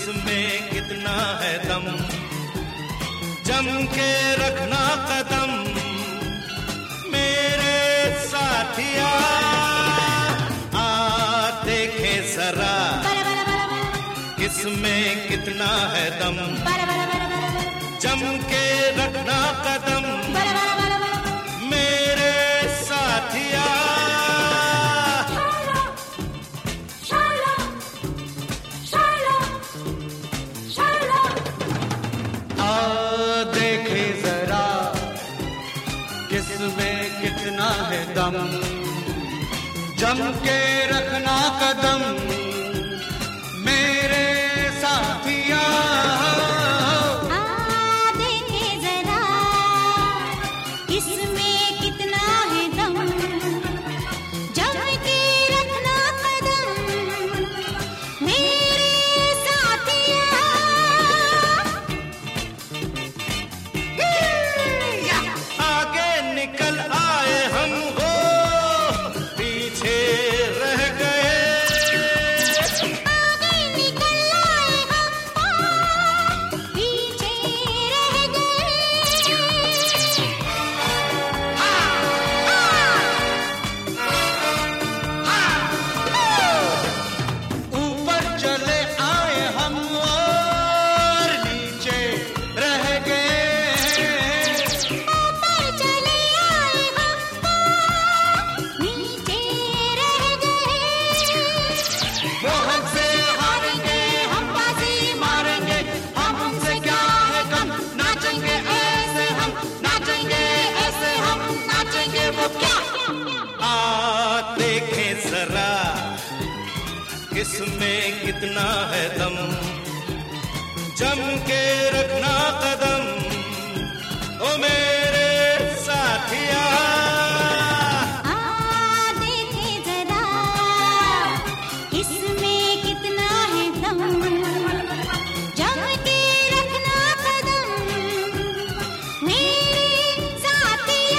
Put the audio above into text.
किसमें कितना है दम, जम के रखना कदम मेरे साथिया। आ देखे जरा किसमें कितना है दम, जम के रखना कदम मेरे साथिया। किसमें कितना है दम, जम के रखना कदम मेरे साथिया। देखे जरा किसमें कितना है दम, जम के रखना कदम मेरे साथिया। निकल आए हम हो पीछे रह गए, आगे निकल आए हम हो पीछे रह गए। ऊपर चले आए हम और नीचे रह गए। किसमें कितना है दम, जम के रखना कदम ओ मेरे साथिया। देखे जरा किसमें कितना है दम, जम के रखना कदम मेरे साथिया।